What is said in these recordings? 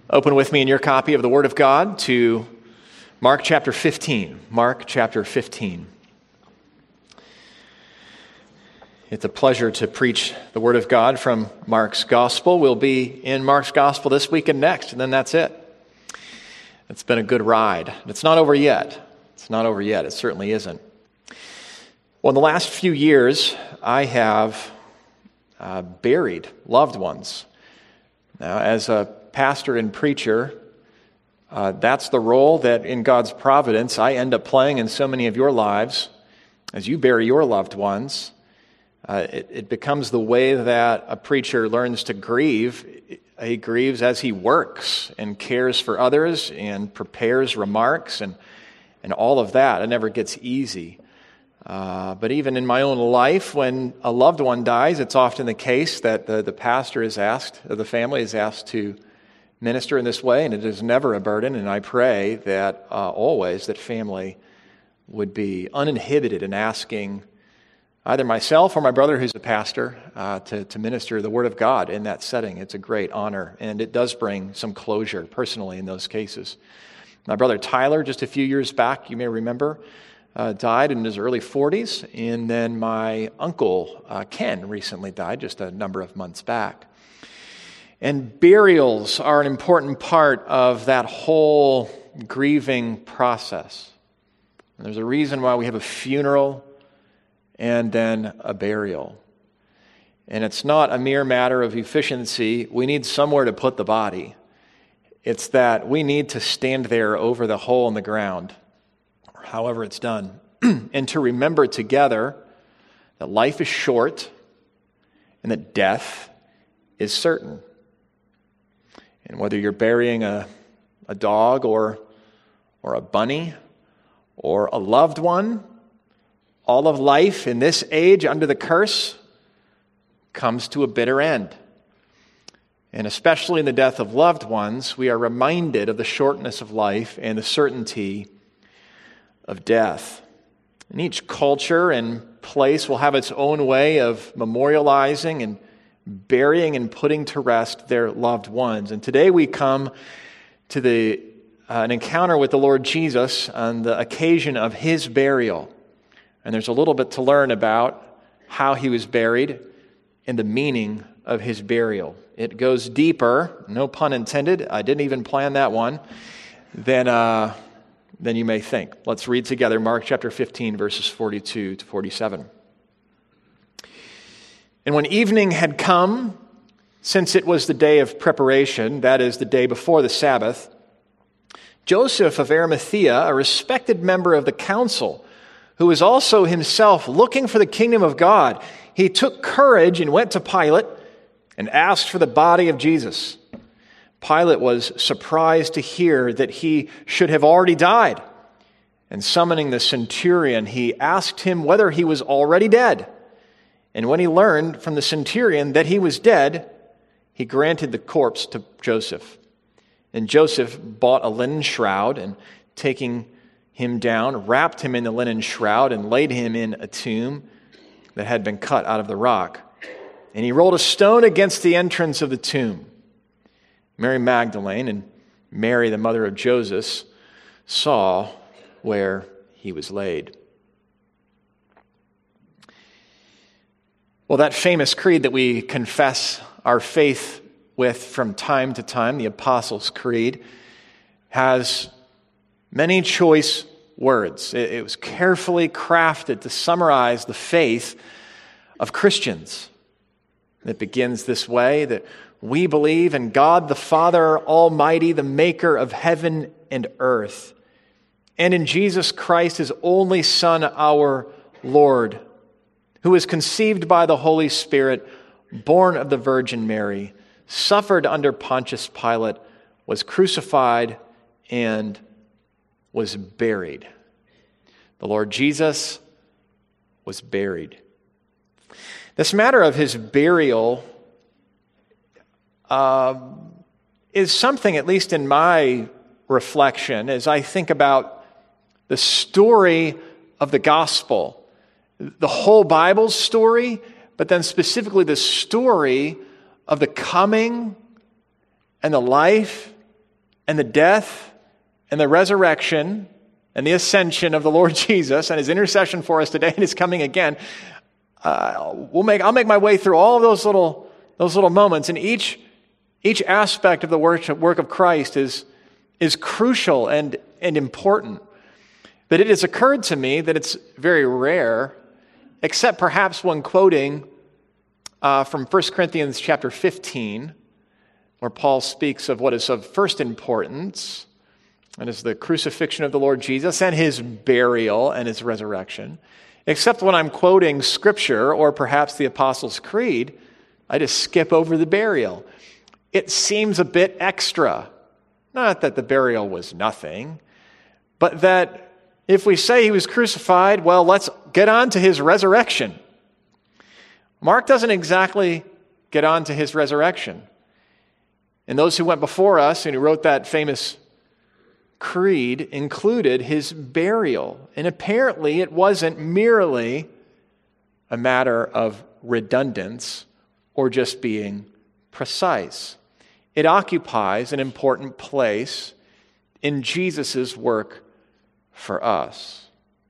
Open with me in your copy of the Word of God to Mark chapter 15. Mark chapter 15. It's a pleasure to preach the Word of God from Mark's Gospel. We'll be in Mark's Gospel this week and next, and then that's it. It's been a good ride. It's not over yet. It's not over yet. It certainly isn't. Well, in the last few years, I have buried loved ones. Now, as a pastor and preacher, that's the role that in God's providence I end up playing in so many of your lives. As you bury your loved ones, it becomes the way that a preacher learns to grieve. He grieves as he works and cares for others and prepares remarks and all of that. It never gets easy. But even in my own life, when a loved one dies, it's often the case that the pastor is asked, or the family is asked to minister in this way, and it is never a burden. And I pray that always that family would be uninhibited in asking either myself or my brother, who's a pastor, to minister the Word of God in that setting. It's a great honor, and it does bring some closure personally in those cases. My brother Tyler, just a few years back, you may remember, died in his early 40s, and then my uncle Ken recently died just a number of months back. And burials are an important part of that whole grieving process. And there's a reason why we have a funeral and then a burial. And it's not a mere matter of efficiency. We need somewhere to put the body. It's that we need to stand there over the hole in the ground, or however it's done, and to remember together that life is short and that death is certain. And whether you're burying a dog or a bunny or a loved one, all of life in this age under the curse comes to a bitter end. And especially in the death of loved ones, we are reminded of the shortness of life and the certainty of death. And each culture and place will have its own way of memorializing and burying and putting to rest their loved ones. And today we come to an encounter with the Lord Jesus on the occasion of his burial. And there's a little bit to learn about how he was buried and the meaning of his burial. It goes deeper, no pun intended, I didn't even plan that one, than you may think. Let's read together Mark chapter 15, verses 42 to 47. And when evening had come, since it was the day of preparation, that is, the day before the Sabbath, Joseph of Arimathea, a respected member of the council, who was also himself looking for the kingdom of God, he took courage and went to Pilate and asked for the body of Jesus. Pilate was surprised to hear that he should have already died. And summoning the centurion, he asked him whether he was already dead. And when he learned from the centurion that he was dead, he granted the corpse to Joseph. And Joseph bought a linen shroud, and taking him down, wrapped him in the linen shroud, and laid him in a tomb that had been cut out of the rock. And he rolled a stone against the entrance of the tomb. Mary Magdalene and Mary, the mother of Joseph, saw where he was laid. Well, that famous creed that we confess our faith with from time to time, the Apostles' Creed, has many choice words. It was carefully crafted to summarize the faith of Christians. It begins this way, that we believe in God the Father Almighty, the maker of heaven and earth, and in Jesus Christ, his only Son, our Lord, who was conceived by the Holy Spirit, born of the Virgin Mary, suffered under Pontius Pilate, was crucified, and was buried. The Lord Jesus was buried. This matter of his burial is something, at least in my reflection, as I think about the story of the gospel, the whole Bible's story, but then specifically the story of the coming and the life and the death and the resurrection and the ascension of the Lord Jesus and his intercession for us today and his coming again, I'll make my way through all of those little moments, and each aspect of the work of Christ is crucial and important. But it has occurred to me that it's very rare, except perhaps when quoting from 1 Corinthians chapter 15, where Paul speaks of what is of first importance, and is the crucifixion of the Lord Jesus and his burial and his resurrection. Except when I'm quoting Scripture or perhaps the Apostles' Creed, I just skip over the burial. It seems a bit extra. Not that the burial was nothing, but that if we say he was crucified, well, let's get on to his resurrection. Mark doesn't exactly get on to his resurrection. And those who went before us and who wrote that famous creed included his burial. And apparently it wasn't merely a matter of redundance or just being precise. It occupies an important place in Jesus' work for us.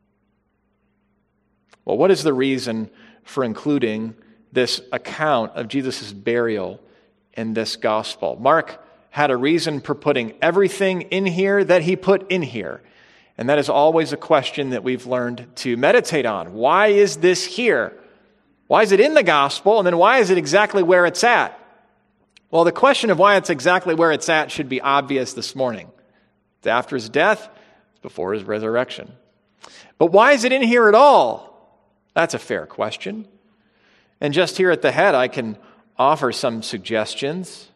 Well, what is the reason for including this account of Jesus' burial in this gospel? Mark had a reason for putting everything in here that he put in here. And that is always a question that we've learned to meditate on. Why is this here? Why is it in the gospel? And then why is it exactly where it's at? Well, the question of why it's exactly where it's at should be obvious this morning. It's after his death, it's before his resurrection. But why is it in here at all? That's a fair question. And just here at the head, I can offer some suggestions.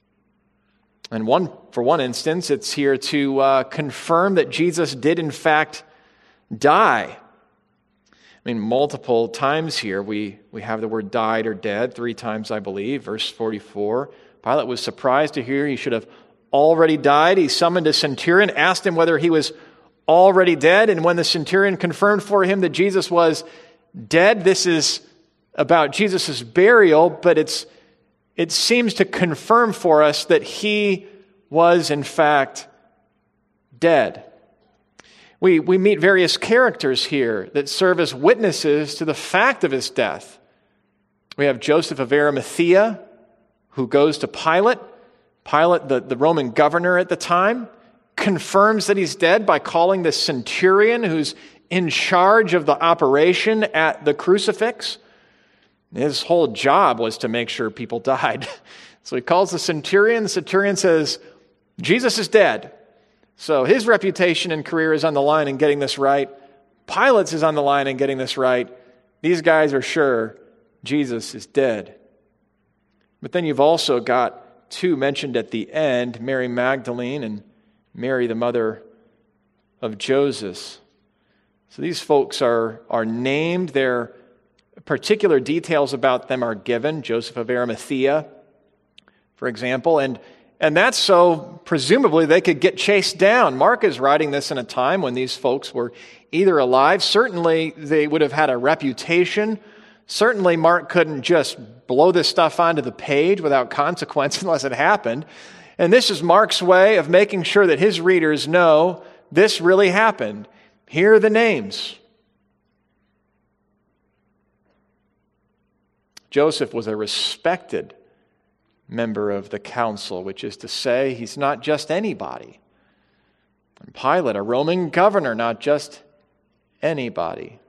And for one instance, it's here to confirm that Jesus did in fact die. I mean, multiple times here we have the word died or dead, 3 times I believe. Verse 44, Pilate was surprised to hear he should have already died. He summoned a centurion, asked him whether he was already dead. And when the centurion confirmed for him that Jesus was dead, this is about Jesus' burial, but it seems to confirm for us that he was, in fact, dead. We meet various characters here that serve as witnesses to the fact of his death. We have Joseph of Arimathea, who goes to Pilate. Pilate, the Roman governor at the time, confirms that he's dead by calling the centurion who's in charge of the operation at the crucifix. His whole job was to make sure people died. So he calls the centurion. The centurion says, Jesus is dead. So his reputation and career is on the line in getting this right. Pilate's is on the line in getting this right. These guys are sure Jesus is dead. But then you've also got 2 mentioned at the end, Mary Magdalene and Mary, the mother of Joseph. So these folks are named. Their particular details about them are given. Joseph of Arimathea, for example, and that's so presumably they could get chased down. Mark is writing this in a time when these folks were either alive. Certainly they would have had a reputation. Certainly Mark couldn't just blow this stuff onto the page without consequence unless it happened. And this is Mark's way of making sure that his readers know this really happened. Here are the names. Joseph was a respected member of the council, which is to say, he's not just anybody. And Pilate, a Roman governor, not just anybody.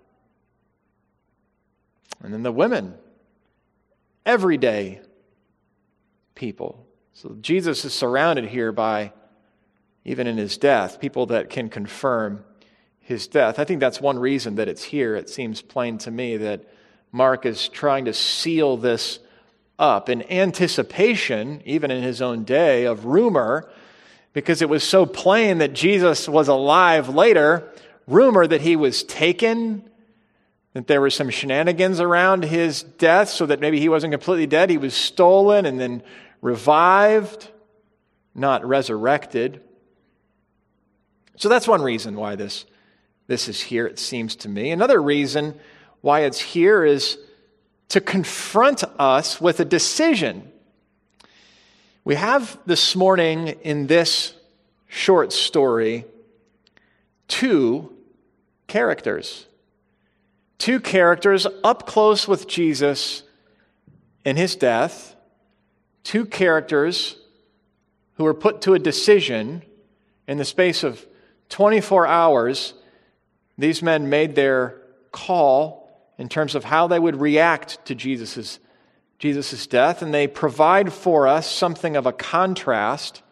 And then the women, everyday people. So Jesus is surrounded here by, even in his death, people that can confirm his death. I think that's one reason that it's here. It seems plain to me that Mark is trying to seal this up in anticipation, even in his own day, of rumor, because it was so plain that Jesus was alive later, rumor that he was taken, that there were some shenanigans around his death so that maybe he wasn't completely dead. He was stolen and then revived, not resurrected. So that's one reason why this is here, it seems to me. Another reason why it's here is to confront us with a decision. We have this morning in this short story, two characters. Two characters up close with Jesus in his death. Two characters who were put to a decision in the space of 24 hours. These men made their call in terms of how they would react to Jesus' death, and they provide for us something of a contrast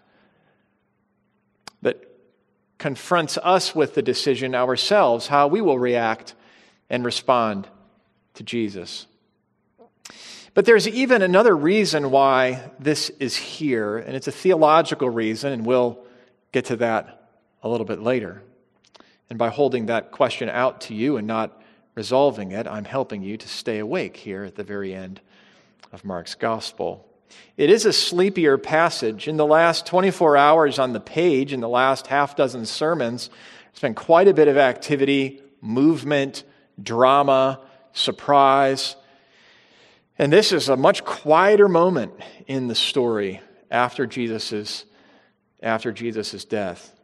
that confronts us with the decision ourselves, how we will react and respond to Jesus. But there's even another reason why this is here, and it's a theological reason, and we'll get to that a little bit later. And by holding that question out to you and not resolving it, I'm helping you to stay awake here at the very end of Mark's Gospel. It is a sleepier passage. In the last 24 hours on the page, in the last half dozen sermons, there's been quite a bit of activity, movement, drama, surprise. And this is a much quieter moment in the story after Jesus' death.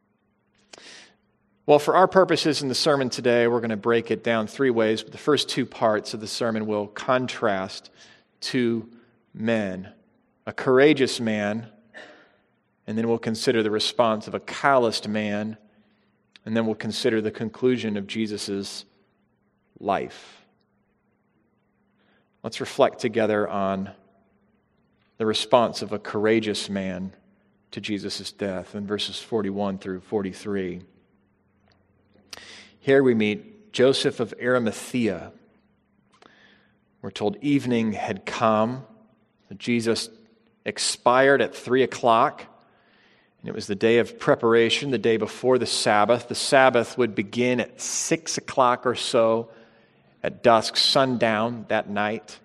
Well, for our purposes in the sermon today, we're going to break it down three ways. But the first two parts of the sermon will contrast two men, a courageous man, and then we'll consider the response of a calloused man, and then we'll consider the conclusion of Jesus' life. Let's reflect together on the response of a courageous man to Jesus' death in verses 41 through 43. Here we meet Joseph of Arimathea. We're told evening had come. Jesus expired at 3 o'clock. And it was the day of preparation, the day before the Sabbath. The Sabbath would begin at 6 o'clock or so at dusk, sundown that night.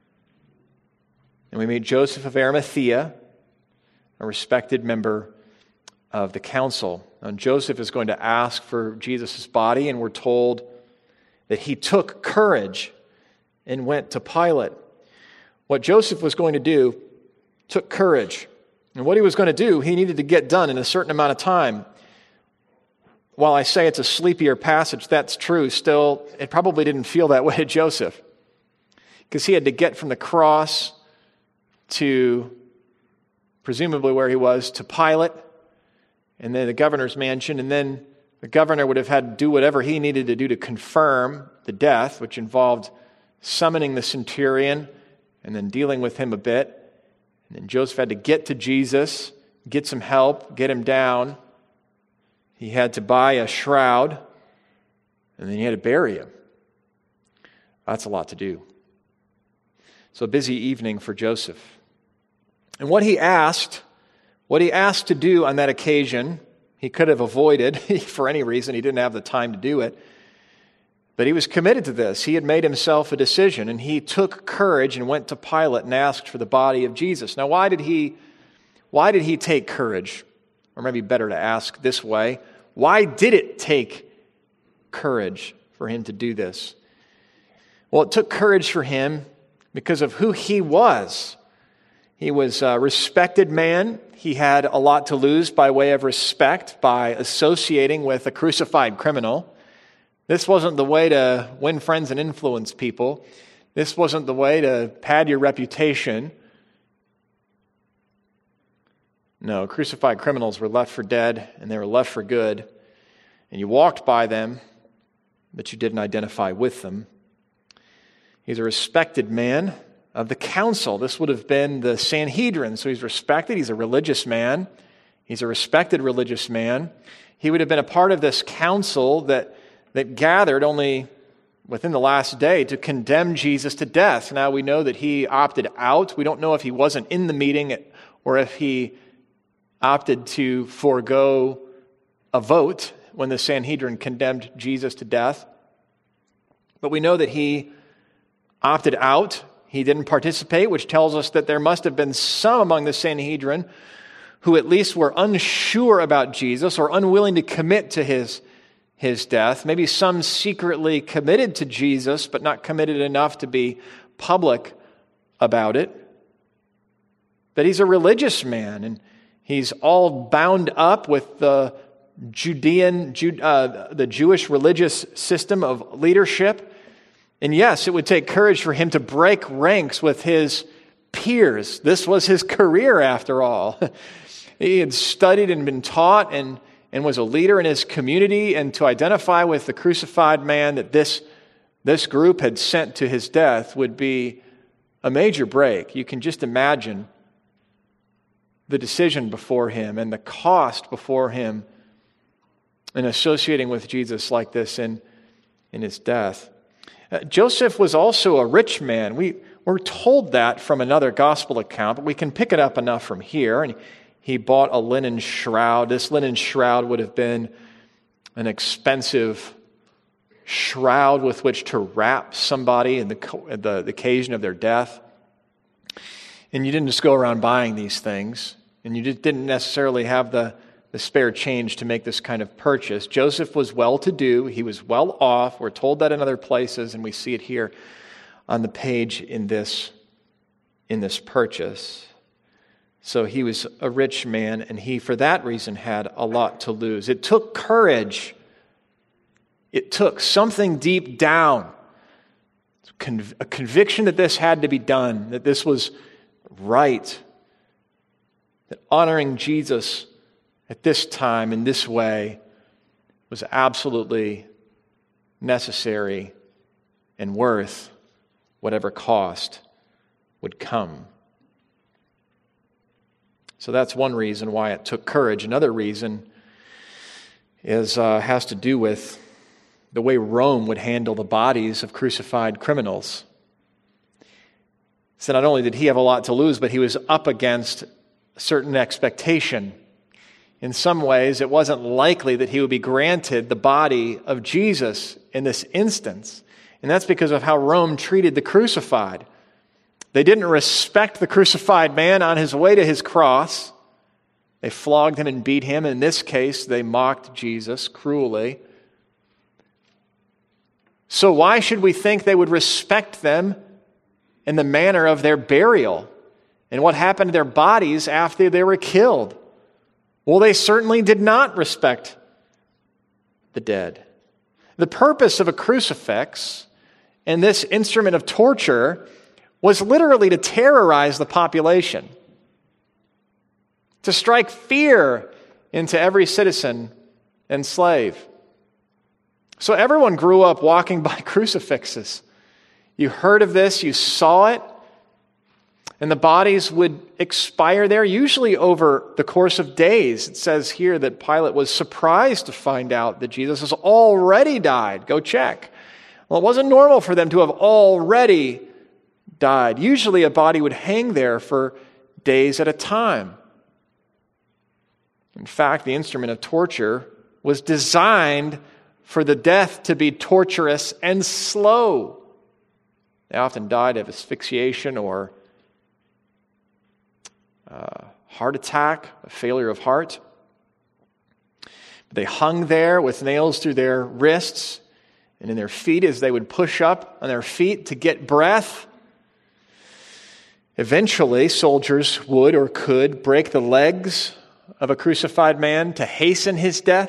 And we meet Joseph of Arimathea, a respected member of the council. And Joseph is going to ask for Jesus' body, and we're told that he took courage and went to Pilate. What Joseph was going to do took courage. And what he was going to do, he needed to get done in a certain amount of time. While I say it's a sleepier passage, that's true. Still, it probably didn't feel that way to Joseph, because he had to get from the cross to presumably where he was to Pilate, and then the governor's mansion, and then the governor would have had to do whatever he needed to do to confirm the death, which involved summoning the centurion and then dealing with him a bit. And then Joseph had to get to Jesus, get some help, get him down. He had to buy a shroud, and then he had to bury him. That's a lot to do. So a busy evening for Joseph. And what he asked to do on that occasion, he could have avoided for any reason. He didn't have the time to do it. But he was committed to this. He had made himself a decision, and he took courage and went to Pilate and asked for the body of Jesus. Now, why did he take courage? Or maybe better to ask this way, why did it take courage for him to do this? Well, it took courage for him because of who he was. He was a respected man. He had a lot to lose by way of respect by associating with a crucified criminal. This wasn't the way to win friends and influence people. This wasn't the way to pad your reputation. No, crucified criminals were left for dead, and they were left for good. And you walked by them, but you didn't identify with them. He's a respected man of the council. This would have been the Sanhedrin. So he's respected. He's a religious man. He's a respected religious man. He would have been a part of this council that gathered only within the last day to condemn Jesus to death. Now we know that he opted out. We don't know if he wasn't in the meeting or if he opted to forego a vote when the Sanhedrin condemned Jesus to death. But we know that he opted out. He didn't participate, which tells us that there must have been some among the Sanhedrin who at least were unsure about Jesus or unwilling to commit to his death. Maybe some secretly committed to Jesus, but not committed enough to be public about it. But he's a religious man, He's all bound up with the the Jewish religious system of leadership. And yes, it would take courage for him to break ranks with his peers. This was his career, after all. He had studied and been taught and was a leader in his community, and to identify with the crucified man that this group had sent to his death would be a major break. You can just imagine the decision before him and the cost before him in associating with Jesus like this in his death. Joseph was also a rich man. We're told that from another gospel account, but we can pick it up enough from here. And he bought a linen shroud. This linen shroud would have been an expensive shroud with which to wrap somebody in the occasion of their death. And you didn't just go around buying these things, and you just didn't necessarily have the spare change to make this kind of purchase. Joseph was well-to-do. He was well off. We're told that in other places, and we see it here on the page in this purchase. So he was a rich man, and he, for that reason, had a lot to lose. It took courage. It took something deep down, a conviction that this had to be done, that this was right, that honoring Jesus at this time in this way was absolutely necessary and worth whatever cost would come. So that's one reason why it took courage. Another reason has to do with the way Rome would handle the bodies of crucified criminals. So not only did he have a lot to lose, but he was up against a certain expectation. In some ways, it wasn't likely that he would be granted the body of Jesus in this instance. And that's because of how Rome treated the crucified. They didn't respect the crucified man on his way to his cross. They flogged him and beat him. In this case, they mocked Jesus cruelly. So why should we think they would respect them in the manner of their burial and what happened to their bodies after they were killed? Well, they certainly did not respect the dead. The purpose of a crucifix and this instrument of torture was literally to terrorize the population, to strike fear into every citizen and slave. So everyone grew up walking by crucifixes. You heard of this, you saw it, and the bodies would expire there, usually over the course of days. It says here that Pilate was surprised to find out that Jesus has already died. Go check. Well, it wasn't normal for them to have already died. Usually a body would hang there for days at a time. In fact, the instrument of torture was designed for the death to be torturous and slow. They often died of asphyxiation or heart attack, a failure of heart. They hung there with nails through their wrists and in their feet as they would push up on their feet to get breath. Eventually, soldiers would or could break the legs of a crucified man to hasten his death.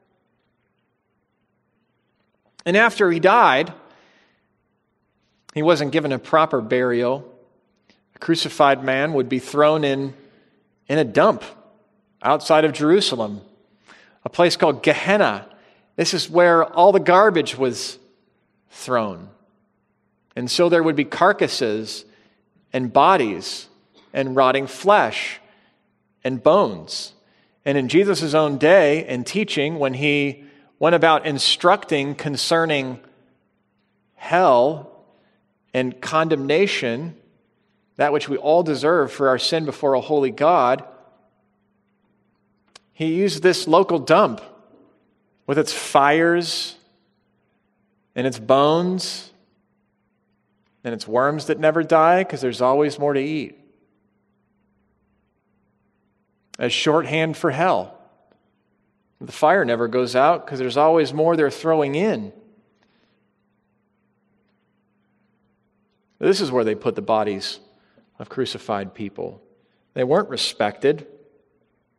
And after he died, he wasn't given a proper burial. A crucified man would be thrown in a dump outside of Jerusalem, a place called Gehenna. This is where all the garbage was thrown. And so there would be carcasses and bodies and rotting flesh and bones. And in Jesus' own day and teaching, when he went about instructing concerning hell and condemnation, that which we all deserve for our sin before a holy God, he used this local dump with its fires and its bones and its worms that never die, because there's always more to eat, as shorthand for hell. The fire never goes out because there's always more they're throwing in. This is where they put the bodies of crucified people. They weren't respected.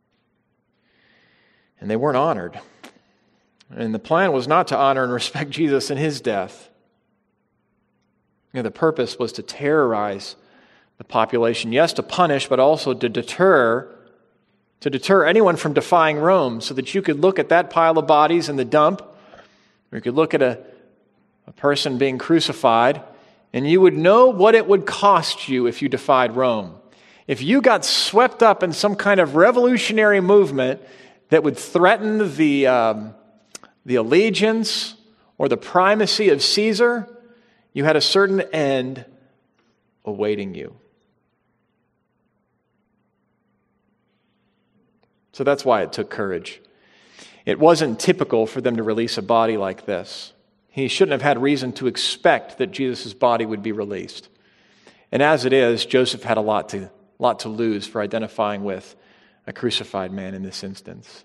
And they weren't honored. And the plan was not to honor and respect Jesus in his death. The purpose was to terrorize the population. Yes, to punish, but also to deter anyone from defying Rome, so that you could look at that pile of bodies in the dump, or you could look at a person being crucified, and you would know what it would cost you if you defied Rome. If you got swept up in some kind of revolutionary movement that would threaten the allegiance or the primacy of Caesar, you had a certain end awaiting you. So that's why it took courage. It wasn't typical for them to release a body like this. He shouldn't have had reason to expect that Jesus' body would be released. And as it is, Joseph had a lot to lose for identifying with a crucified man in this instance.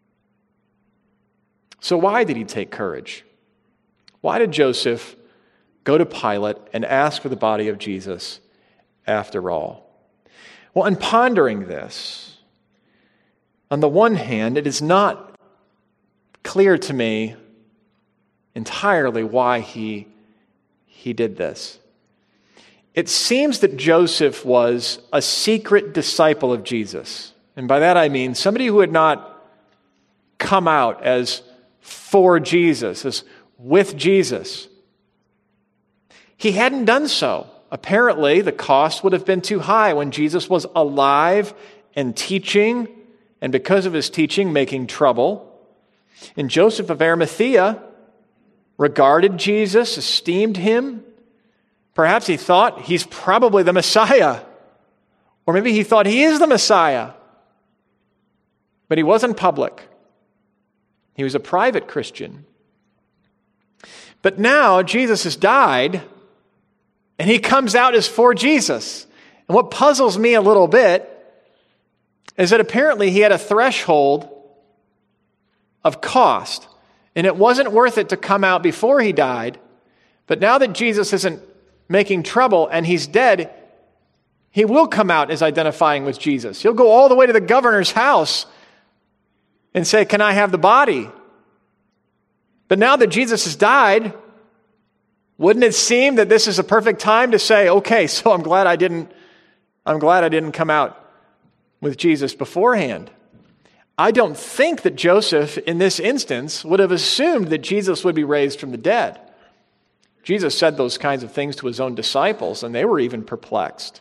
So why did he take courage? Why did Joseph go to Pilate and ask for the body of Jesus after all? Well, in pondering this, on the one hand, it is not clear to me entirely why he did this. It seems that Joseph was a secret disciple of Jesus. And by that I mean somebody who had not come out as for Jesus, as with Jesus. He hadn't done so. Apparently, the cost would have been too high when Jesus was alive and teaching, and because of his teaching, making trouble. And Joseph of Arimathea regarded Jesus, esteemed him. Perhaps he thought he's probably the Messiah. Or maybe he thought he is the Messiah. But he wasn't public. He was a private Christian. But now Jesus has died, and he comes out as for Jesus. And what puzzles me a little bit is that apparently he had a threshold of cost. And it wasn't worth it to come out before he died. But now that Jesus isn't making trouble and he's dead, he will come out as identifying with Jesus. He'll go all the way to the governor's house and say, "Can I have the body?" But now that Jesus has died, wouldn't it seem that this is a perfect time to say, "Okay, so I'm glad I didn't come out with Jesus beforehand." I don't think that Joseph, in this instance, would have assumed that Jesus would be raised from the dead. Jesus said those kinds of things to his own disciples, and they were even perplexed.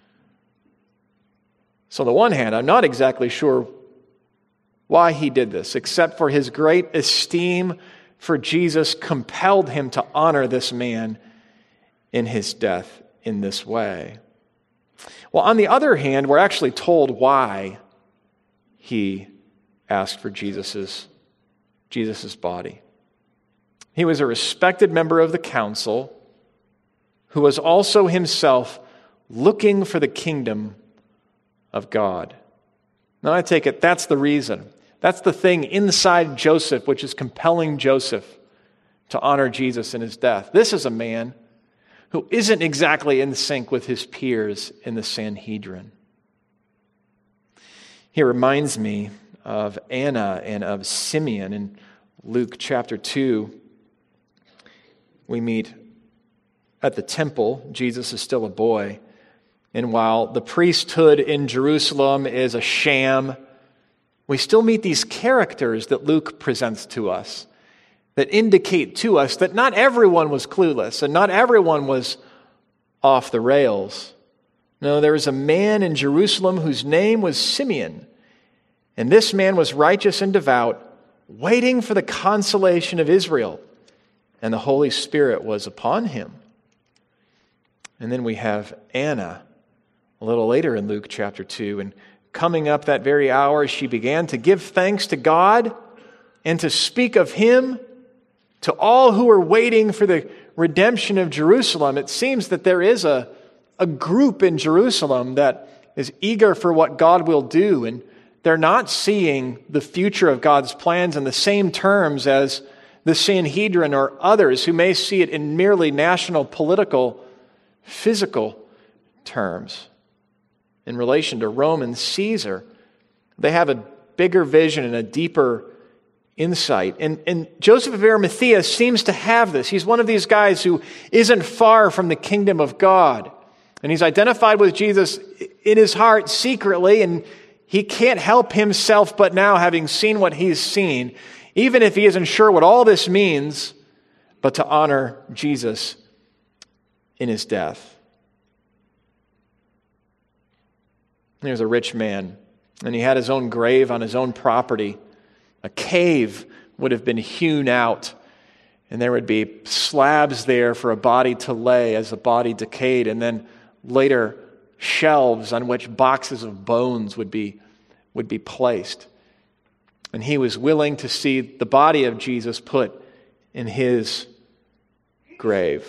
So on the one hand, I'm not exactly sure why he did this, except for his great esteem for Jesus compelled him to honor this man in his death in this way. Well, on the other hand, we're actually told why he asked for Jesus's body. He was a respected member of the council who was also himself looking for the kingdom of God. Now I take it that's the reason. That's the thing inside Joseph which is compelling Joseph to honor Jesus in his death. This is a man who isn't exactly in sync with his peers in the Sanhedrin. He reminds me of Anna and of Simeon in Luke chapter 2. We meet at the temple. Jesus is still a boy. And while the priesthood in Jerusalem is a sham, we still meet these characters that Luke presents to us that indicate to us that not everyone was clueless and not everyone was off the rails. No, there was a man in Jerusalem whose name was Simeon. And this man was righteous and devout, waiting for the consolation of Israel. And the Holy Spirit was upon him. And then we have Anna a little later in Luke chapter 2. And coming up that very hour, she began to give thanks to God and to speak of him to all who were waiting for the redemption of Jerusalem. It seems that there is a group in Jerusalem that is eager for what God will do, and they're not seeing the future of God's plans in the same terms as the Sanhedrin or others who may see it in merely national, political, physical terms. In relation to Rome and Caesar, they have a bigger vision and a deeper insight. And Joseph of Arimathea seems to have this. He's one of these guys who isn't far from the kingdom of God. And he's identified with Jesus in his heart secretly, and he can't help himself but now, having seen what he's seen, even if he isn't sure what all this means, but to honor Jesus in his death. There's a rich man, and he had his own grave on his own property. A cave would have been hewn out, and there would be slabs there for a body to lay as the body decayed, and then later shelves on which boxes of bones would be placed. And he was willing to see the body of Jesus put in his grave.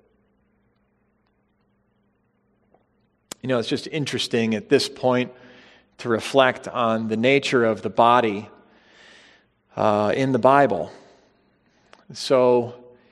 You know, it's just interesting at this point to reflect on the nature of the body in the Bible. So,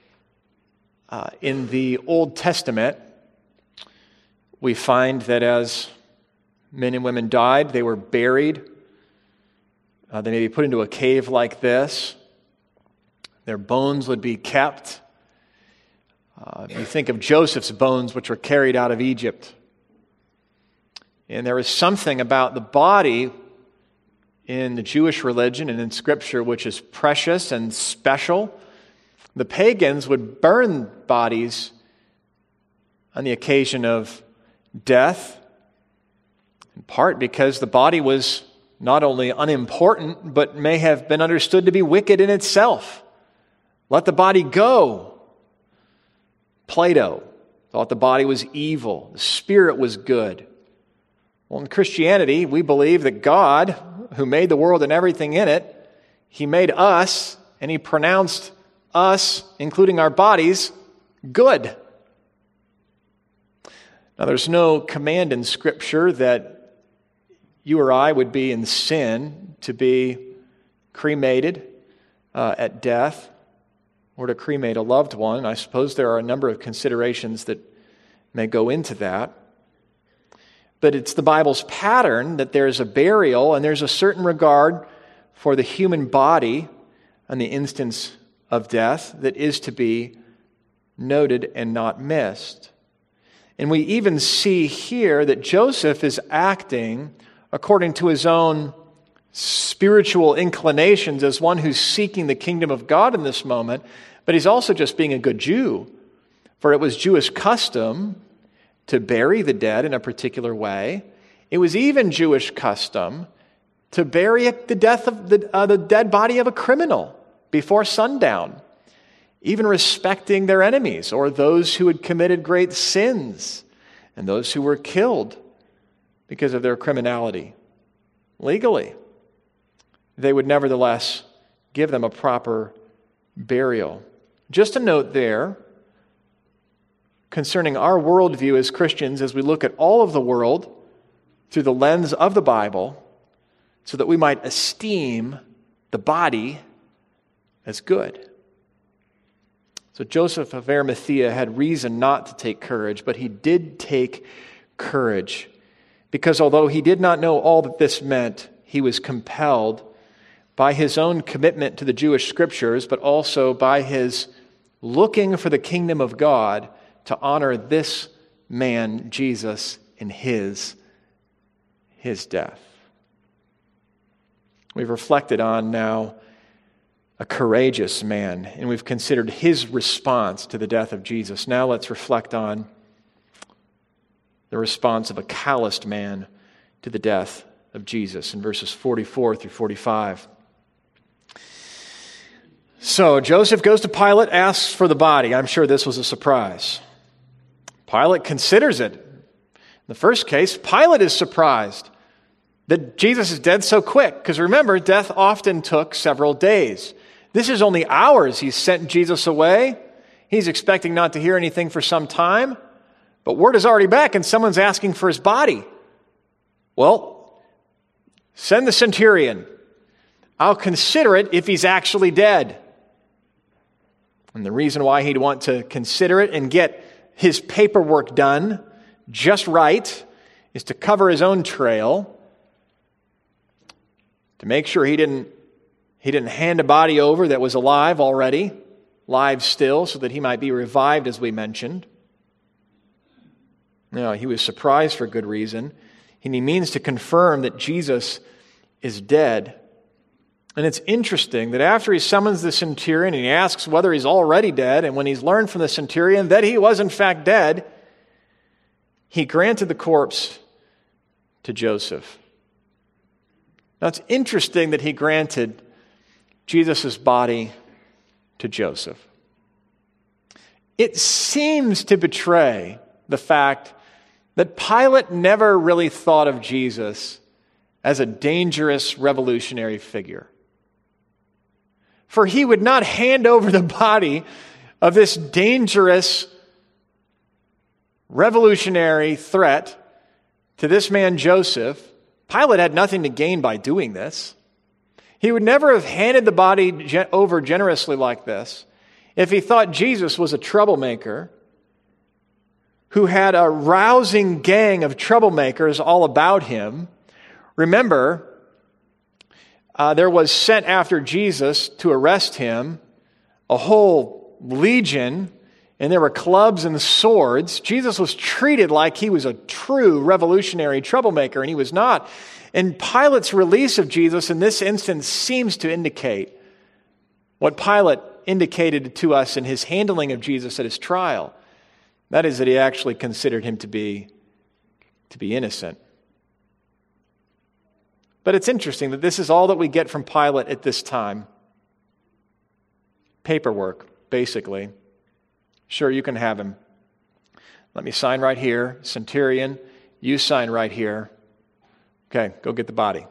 in the Old Testament, we find that as men and women died, they were buried. They may be put into a cave like this. Their bones would be kept. You think of Joseph's bones, which were carried out of Egypt. And there is something about the body in the Jewish religion and in Scripture which is precious and special. The pagans would burn bodies on the occasion of death, in part because the body was not only unimportant, but may have been understood to be wicked in itself. Let the body go. Plato thought the body was evil, the spirit was good. Well, in Christianity, we believe that God, who made the world and everything in it, He made us, and He pronounced us, including our bodies, good. Now, there's no command in Scripture that you or I would be in sin to be cremated at death or to cremate a loved one. I suppose there are a number of considerations that may go into that. But it's the Bible's pattern that there's a burial and there's a certain regard for the human body in the instance of death that is to be noted and not missed. And we even see here that Joseph is acting according to his own spiritual inclinations as one who's seeking the kingdom of God in this moment, but he's also just being a good Jew. For it was Jewish custom to bury the dead in a particular way. It was even Jewish custom to bury the dead body of a criminal before sundown, even respecting their enemies or those who had committed great sins and those who were killed because of their criminality. Legally, they would nevertheless give them a proper burial. Just a note there concerning our worldview as Christians as we look at all of the world through the lens of the Bible so that we might esteem the body as good. So Joseph of Arimathea had reason not to take courage, but he did take courage because although he did not know all that this meant, he was compelled by his own commitment to the Jewish Scriptures, but also by his looking for the kingdom of God to honor this man, Jesus, in his death. We've reflected on now a courageous man, and we've considered his response to the death of Jesus. Now let's reflect on the response of a calloused man to the death of Jesus in verses 44 through 45. So Joseph goes to Pilate, asks for the body. I'm sure this was a surprise. Pilate considers it. In the first case, Pilate is surprised that Jesus is dead so quick, because remember, death often took several days. This is only hours he's sent Jesus away. He's expecting not to hear anything for some time, but word is already back and someone's asking for his body. Well, send the centurion. I'll consider it if he's actually dead. And the reason why he'd want to consider it and get his paperwork done just right is to cover his own trail, to make sure he didn't hand a body over that was alive already, live still, so that he might be revived, as we mentioned. No, he was surprised for good reason, and he means to confirm that Jesus is dead. And it's interesting that after he summons the centurion and he asks whether he's already dead, and when he's learned from the centurion that he was in fact dead, he granted the corpse to Joseph. Now it's interesting that he granted Jesus' body to Joseph. It seems to betray the fact that Pilate never really thought of Jesus as a dangerous revolutionary figure. For he would not hand over the body of this dangerous revolutionary threat to this man Joseph. Pilate had nothing to gain by doing this. He would never have handed the body over generously like this if he thought Jesus was a troublemaker who had a rousing gang of troublemakers all about him. Remember, there was sent after Jesus to arrest him a whole legion, and there were clubs and swords. Jesus was treated like he was a true revolutionary troublemaker, and he was not. And Pilate's release of Jesus in this instance seems to indicate what Pilate indicated to us in his handling of Jesus at his trial. That is, that he actually considered him to be innocent. But it's interesting that this is all that we get from Pilate at this time. Paperwork, basically. Sure, you can have him. Let me sign right here. Centurion, you sign right here. Okay, go get the body.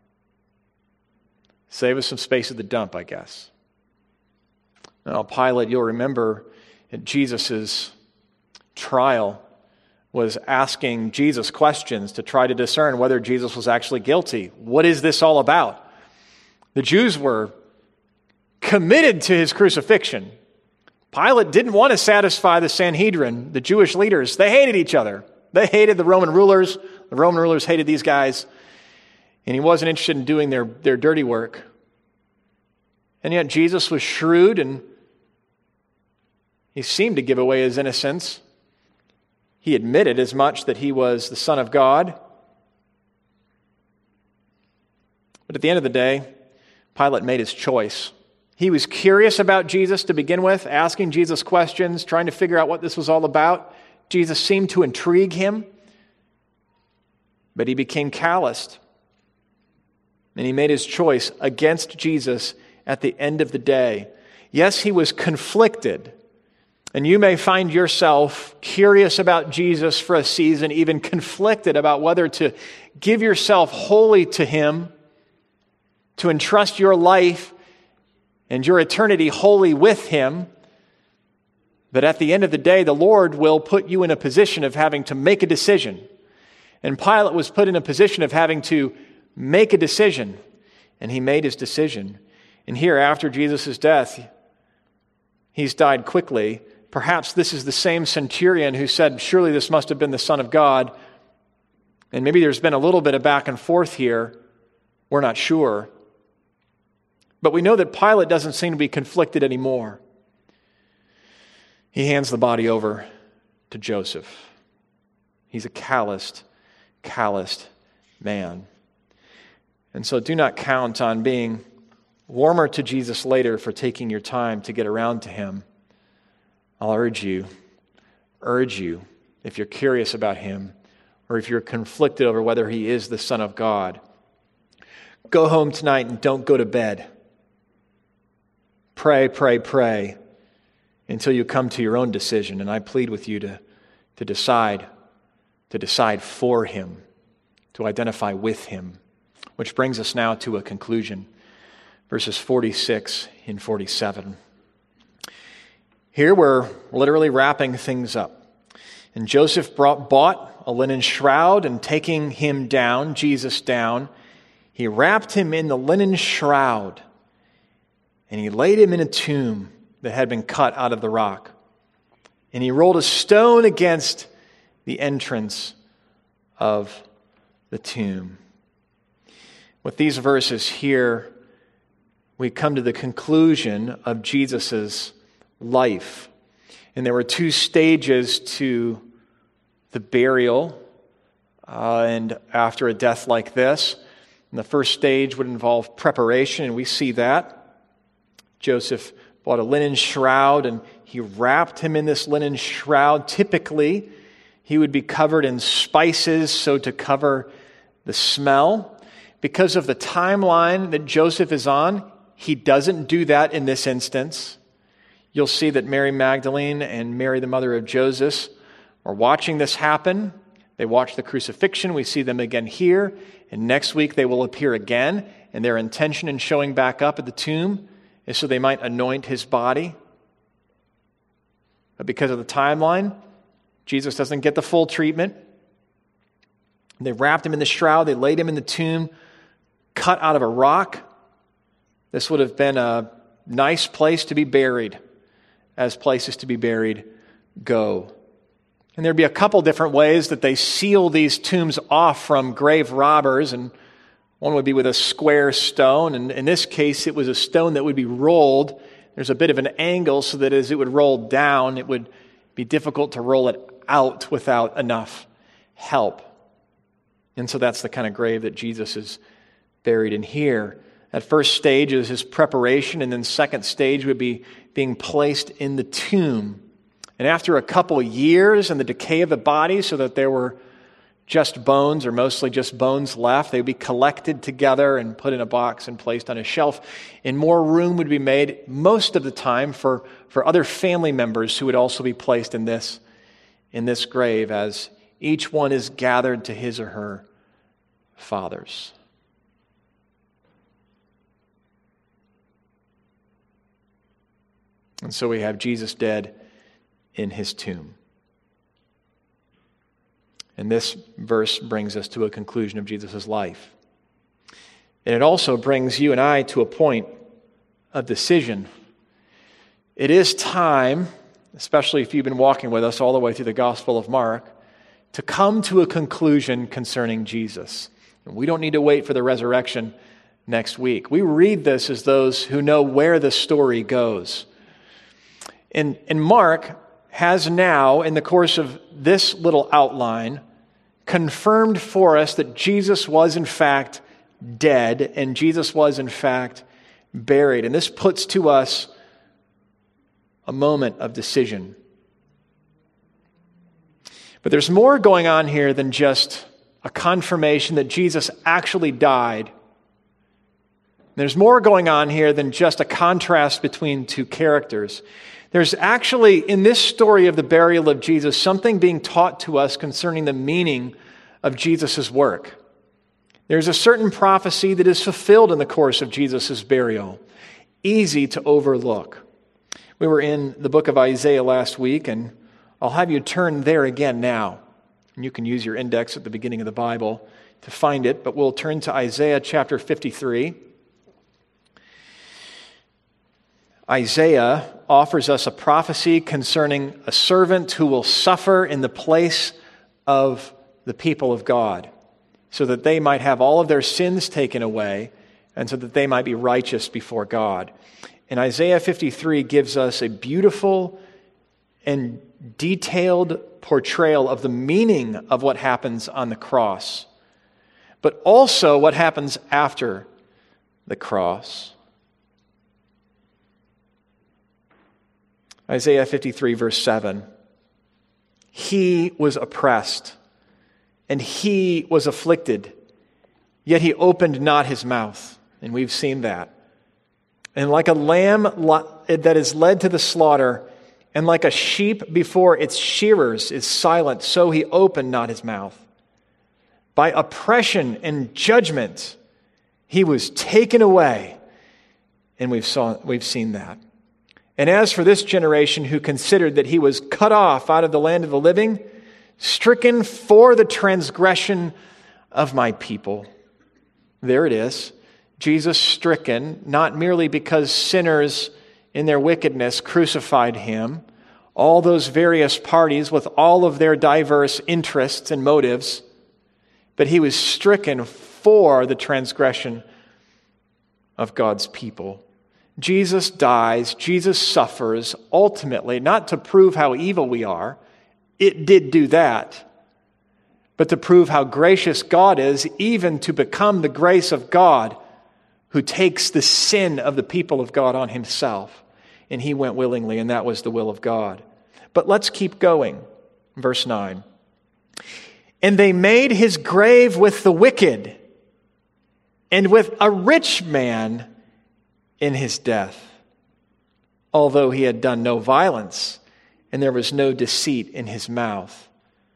Save us some space at the dump, I guess. Now, Pilate, you'll remember at Jesus' trial, was asking Jesus questions to try to discern whether Jesus was actually guilty. What is this all about? The Jews were committed to his crucifixion. Pilate didn't want to satisfy the Sanhedrin, the Jewish leaders. They hated each other. They hated the Roman rulers. The Roman rulers hated these guys. And he wasn't interested in doing their dirty work. And yet Jesus was shrewd, and he seemed to give away his innocence. He admitted as much that he was the Son of God. But at the end of the day, Pilate made his choice. He was curious about Jesus to begin with, asking Jesus questions, trying to figure out what this was all about. Jesus seemed to intrigue him, but he became calloused. And he made his choice against Jesus at the end of the day. Yes, he was conflicted. And you may find yourself curious about Jesus for a season, even conflicted about whether to give yourself wholly to him, to entrust your life and your eternity wholly with him. But at the end of the day, the Lord will put you in a position of having to make a decision. And Pilate was put in a position of having to make a decision. And he made his decision. And here, after Jesus' death, he's died quickly. Perhaps this is the same centurion who said, surely this must have been the Son of God. And maybe there's been a little bit of back and forth here. We're not sure. But we know that Pilate doesn't seem to be conflicted anymore. He hands the body over to Joseph. He's a calloused man. And so do not count on being warmer to Jesus later for taking your time to get around to him. I'll urge you, if you're curious about him, or if you're conflicted over whether he is the Son of God, go home tonight and don't go to bed. Pray until you come to your own decision. And I plead with you to decide for him, to identify with him. Which brings us now to a conclusion. Verses 46 and 47. Here we're literally wrapping things up. And Joseph bought a linen shroud, and taking him down, Jesus down, he wrapped him in the linen shroud, and he laid him in a tomb that had been cut out of the rock. And he rolled a stone against the entrance of the tomb. With these verses here, we come to the conclusion of Jesus' life. And there were two stages to the burial and after a death like this. And the first stage would involve preparation, and we see that. Joseph bought a linen shroud, and he wrapped him in this linen shroud. Typically, he would be covered in spices, so to cover the smell. Because of the timeline that Joseph is on, he doesn't do that in this instance. You'll see that Mary Magdalene and Mary, the mother of Joseph, are watching this happen. They watch the crucifixion. We see them again here. And next week they will appear again. And their intention in showing back up at the tomb is so they might anoint his body. But because of the timeline, Jesus doesn't get the full treatment. They wrapped him in the shroud. They laid him in the tomb, cut out of a rock. This would have been a nice place to be buried, as places to be buried go. And there'd be a couple different ways that they seal these tombs off from grave robbers, and one would be with a square stone, and in this case it was a stone that would be rolled. There's a bit of an angle so that as it would roll down, it would be difficult to roll it out without enough help. And so that's the kind of grave that Jesus is buried in here. That first stage is his preparation, and then second stage would be being placed in the tomb. And after a couple of years and the decay of the body, so that there were just bones, or mostly just bones left, they would be collected together and put in a box and placed on a shelf. And more room would be made most of the time for other family members who would also be placed in this grave, as each one is gathered to his or her fathers. And so we have Jesus dead in his tomb. And this verse brings us to a conclusion of Jesus' life. And it also brings you and I to a point of decision. It is time, especially if you've been walking with us all the way through the Gospel of Mark, to come to a conclusion concerning Jesus. And we don't need to wait for the resurrection next week. We read this as those who know where the story goes. And Mark has now, in the course of this little outline, confirmed for us that Jesus was in fact dead and Jesus was in fact buried. And this puts to us a moment of decision. But there's more going on here than just a confirmation that Jesus actually died. There's more going on here than just a contrast between two characters. There's actually, in this story of the burial of Jesus, something being taught to us concerning the meaning of Jesus' work. There's a certain prophecy that is fulfilled in the course of Jesus' burial, easy to overlook. We were in the book of Isaiah last week, and I'll have you turn there again now. And you can use your index at the beginning of the Bible to find it, but we'll turn to Isaiah chapter 53. Isaiah offers us a prophecy concerning a servant who will suffer in the place of the people of God, so that they might have all of their sins taken away, and so that they might be righteous before God. And Isaiah 53 gives us a beautiful and detailed portrayal of the meaning of what happens on the cross, but also what happens after the cross. Isaiah 53, verse 7. He was oppressed, and he was afflicted, yet he opened not his mouth. And we've seen that. And like a lamb that is led to the slaughter, and like a sheep before its shearers is silent, so he opened not his mouth. By oppression and judgment he was taken away. And we've seen that. And as for this generation who considered that he was cut off out of the land of the living, stricken for the transgression of my people. There it is. Jesus stricken, not merely because sinners in their wickedness crucified him, all those various parties with all of their diverse interests and motives, but he was stricken for the transgression of God's people. Jesus dies, Jesus suffers, ultimately, not to prove how evil we are. It did do that. But to prove how gracious God is, even to become the grace of God who takes the sin of the people of God on himself. And he went willingly, and that was the will of God. But let's keep going. Verse 9. And they made his grave with the wicked and with a rich man in his death, although he had done no violence, and there was no deceit in his mouth.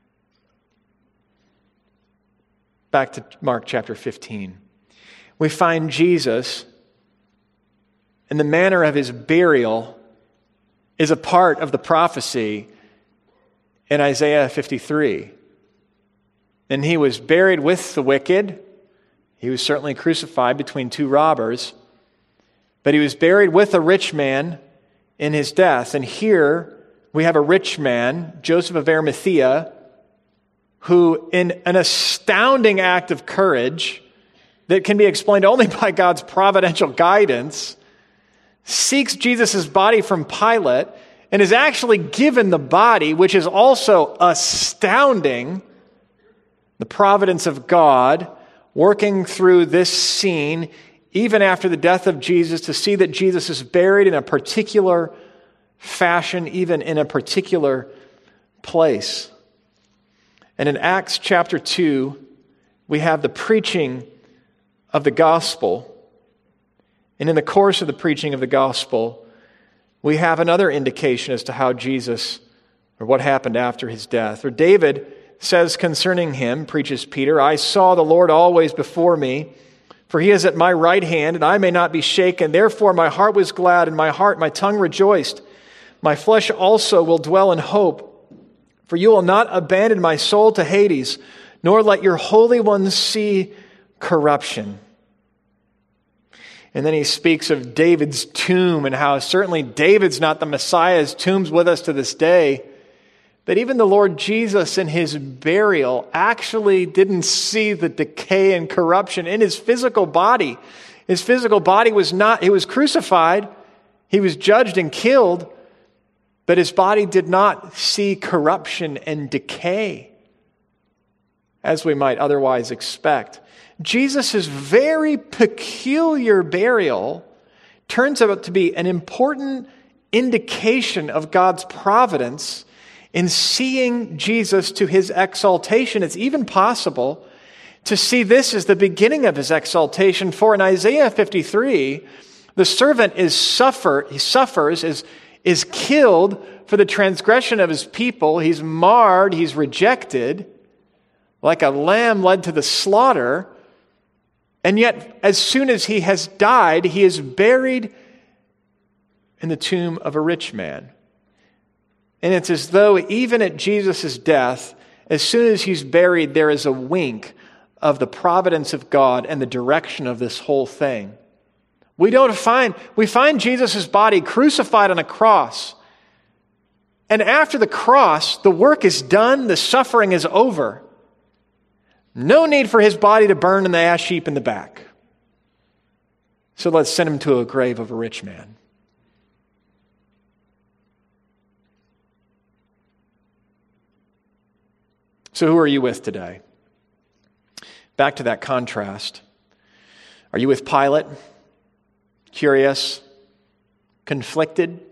Back to Mark chapter 15. We find Jesus, and the manner of his burial is a part of the prophecy in Isaiah 53. And he was buried with the wicked. He was certainly crucified between two robbers. But he was buried with a rich man in his death. And here we have a rich man, Joseph of Arimathea, who in an astounding act of courage that can be explained only by God's providential guidance, seeks Jesus' body from Pilate and is actually given the body, which is also astounding. The providence of God working through this scene, even after the death of Jesus, to see that Jesus is buried in a particular fashion, even in a particular place. And in Acts chapter 2, we have the preaching of the gospel. And in the course of the preaching of the gospel, we have another indication as to how Jesus, or what happened after his death. Or David says concerning him, preaches Peter, I saw the Lord always before me, for he is at my right hand, and I may not be shaken. Therefore my heart was glad, and my tongue rejoiced. My flesh also will dwell in hope. For you will not abandon my soul to Hades, nor let your Holy One see corruption. And then he speaks of David's tomb and how certainly David's not the Messiah. His tomb's with us to this day. But even the Lord Jesus in his burial actually didn't see the decay and corruption in his physical body. His physical body was not, he was crucified, he was judged and killed, but his body did not see corruption and decay as we might otherwise expect. Jesus' very peculiar burial turns out to be an important indication of God's providence in seeing Jesus to his exaltation. It's even possible to see this as the beginning of his exaltation. For in Isaiah 53, the servant is killed for the transgression of his people. He's marred, he's rejected, like a lamb led to the slaughter. And yet, as soon as he has died, he is buried in the tomb of a rich man. And it's as though even at Jesus' death, as soon as he's buried, there is a wink of the providence of God and the direction of this whole thing. We find Jesus' body crucified on a cross. And after the cross, the work is done, the suffering is over. No need for his body to burn in the ash heap in the back. So let's send him to a grave of a rich man. So who are you with today? Back to that contrast. Are you with Pilate? Curious? Conflicted?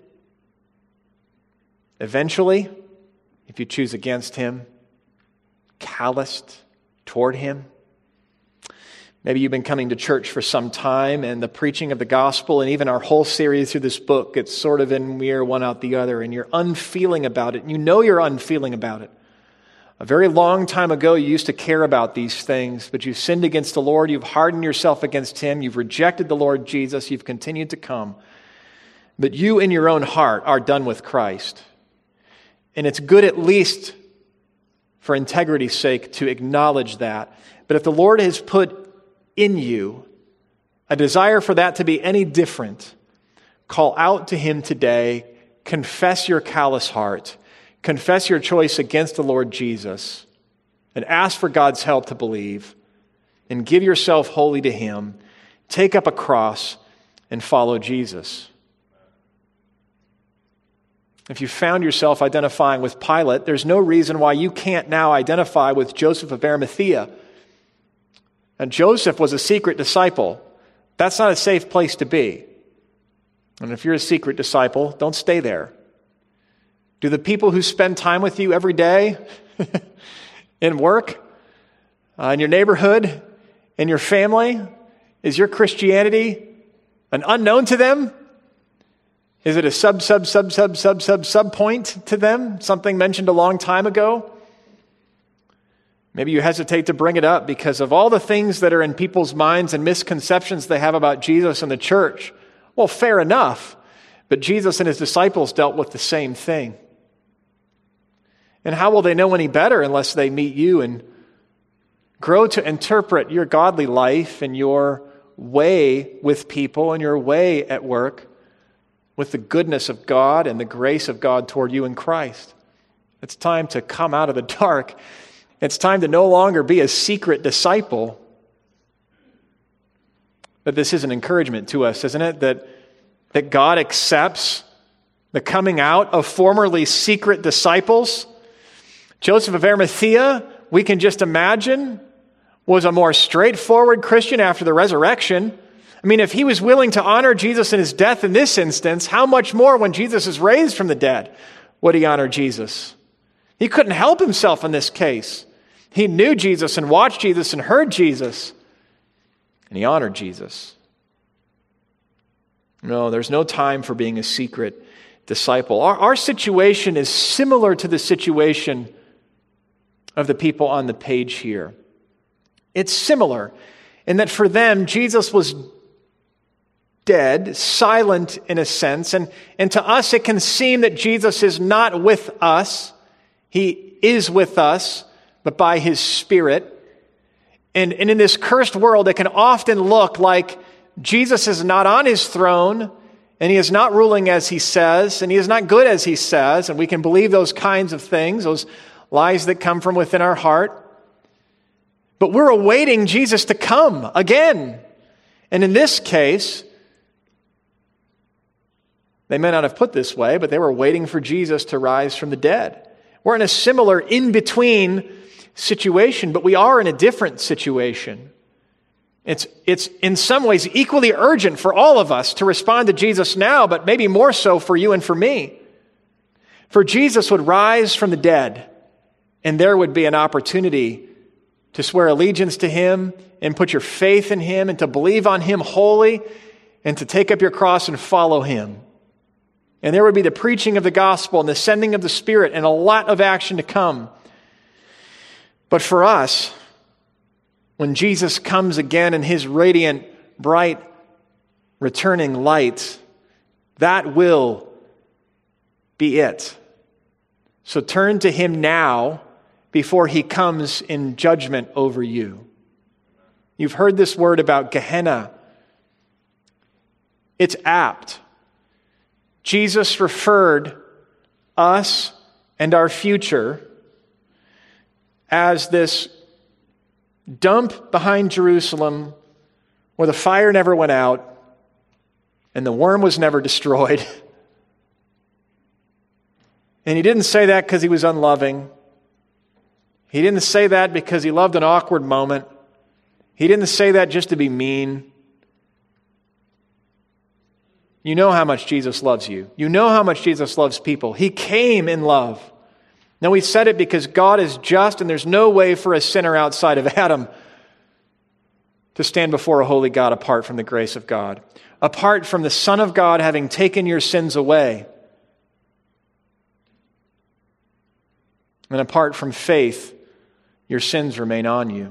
Eventually, if you choose against him, calloused toward him? Maybe you've been coming to church for some time, and the preaching of the gospel and even our whole series through this book, it's sort of in we're one out the other, and you're unfeeling about it. And you know you're unfeeling about it. A very long time ago, you used to care about these things, but you've sinned against the Lord. You've hardened yourself against him. You've rejected the Lord Jesus. You've continued to come. But you in your own heart are done with Christ. And it's good at least for integrity's sake to acknowledge that. But if the Lord has put in you a desire for that to be any different, call out to him today, confess your callous heart, confess your choice against the Lord Jesus, and ask for God's help to believe. and give yourself wholly to Him. Take up a cross and follow Jesus. If you found yourself identifying with Pilate, there's no reason why you can't now identify with Joseph of Arimathea. And Joseph was a secret disciple. That's not a safe place to be. And if you're a secret disciple, don't stay there. Do the people who spend time with you every day in work, in your neighborhood, in your family, is your Christianity an unknown to them? Is it a sub point to them? Something mentioned a long time ago? Maybe you hesitate to bring it up because of all the things that are in people's minds and misconceptions they have about Jesus and the church. Well, fair enough. But Jesus and his disciples dealt with the same thing. And how will they know any better unless they meet you and grow to interpret your godly life and your way with people and your way at work with the goodness of God and the grace of God toward you in Christ? It's time to come out of the dark. It's time to no longer be a secret disciple. But this is an encouragement to us, isn't it? That God accepts the coming out of formerly secret disciples. Joseph of Arimathea, we can just imagine, was a more straightforward Christian after the resurrection. I mean, if he was willing to honor Jesus in his death in this instance, how much more when Jesus is raised from the dead would he honor Jesus? He couldn't help himself in this case. He knew Jesus and watched Jesus and heard Jesus, and he honored Jesus. No, there's no time for being a secret disciple. Our situation is similar to the situation of the people on the page here. It's similar in that for them, Jesus was dead, silent in a sense, and to us it can seem that Jesus is not with us. He is with us, but by his Spirit. And in this cursed world, it can often look like Jesus is not on his throne, and he is not ruling as he says, and he is not good as he says, and we can believe those kinds of things, those lies that come from within our heart. But we're awaiting Jesus to come again. And in this case, they may not have put this way, but they were waiting for Jesus to rise from the dead. We're in a similar in-between situation, but we are in a different situation. It's in some ways equally urgent for all of us to respond to Jesus now, but maybe more so for you and for me. For Jesus would rise from the dead, and there would be an opportunity to swear allegiance to him and put your faith in him and to believe on him wholly and to take up your cross and follow him. And there would be the preaching of the gospel and the sending of the Spirit and a lot of action to come. But for us, when Jesus comes again in his radiant, bright, returning light, that will be it. So turn to him now before he comes in judgment over you. You've heard this word about Gehenna. It's apt. Jesus referred us and our future as this dump behind Jerusalem where the fire never went out and the worm was never destroyed. And he didn't say that because he was unloving. He didn't say that because he loved an awkward moment. He didn't say that just to be mean. You know how much Jesus loves you. You know how much Jesus loves people. He came in love. Now, we said it because God is just, and there's no way for a sinner outside of Adam to stand before a holy God apart from the grace of God, apart from the Son of God having taken your sins away, and apart from faith, your sins remain on you.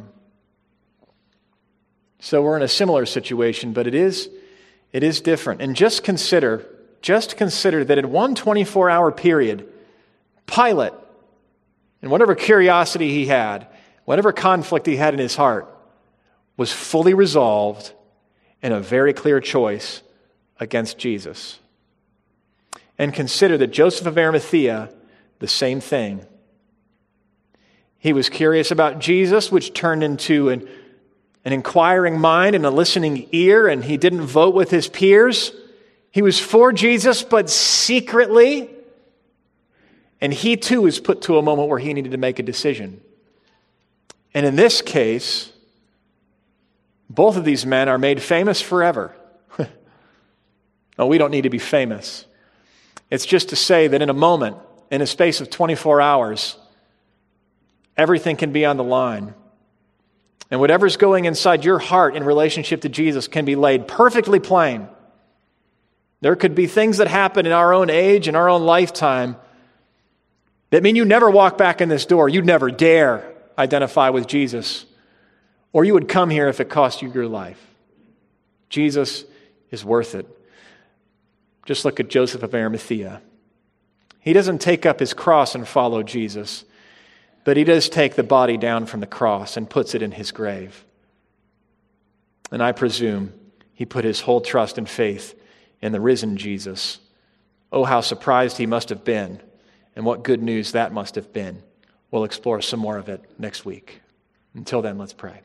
So we're in a similar situation, but it is different. And just consider that in one 24-hour period, Pilate, and whatever curiosity he had, whatever conflict he had in his heart, was fully resolved in a very clear choice against Jesus. And consider that Joseph of Arimathea, the same thing. He was curious about Jesus, which turned into an inquiring mind and a listening ear, and he didn't vote with his peers. He was for Jesus, but secretly. And he too was put to a moment where he needed to make a decision. And in this case, both of these men are made famous forever. No, we don't need to be famous. It's just to say that in a moment, in a space of 24 hours, everything can be on the line. And whatever's going inside your heart in relationship to Jesus can be laid perfectly plain. There could be things that happen in our own age, in our own lifetime, that mean you never walk back in this door. You'd never dare identify with Jesus. Or you would come here if it cost you your life. Jesus is worth it. Just look at Joseph of Arimathea. He doesn't take up his cross and follow Jesus, but he does take the body down from the cross and puts it in his grave. And I presume he put his whole trust and faith in the risen Jesus. Oh, how surprised he must have been, and what good news that must have been. We'll explore some more of it next week. Until then, let's pray.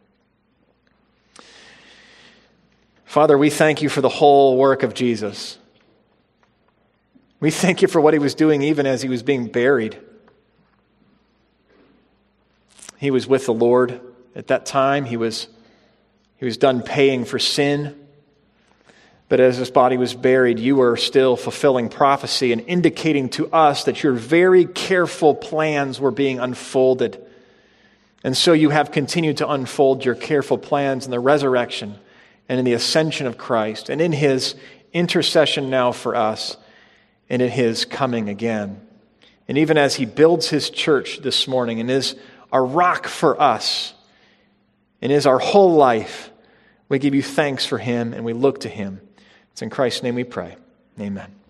Father, we thank you for the whole work of Jesus. We thank you for what he was doing even as he was being buried. He was with the Lord at that time. He was done paying for sin. But as his body was buried, you were still fulfilling prophecy and indicating to us that your very careful plans were being unfolded. And so you have continued to unfold your careful plans in the resurrection and in the ascension of Christ and in his intercession now for us and in his coming again. And even as he builds his church this morning and is a rock for us and is our whole life, we give you thanks for him and we look to him. It's in Christ's name we pray. Amen.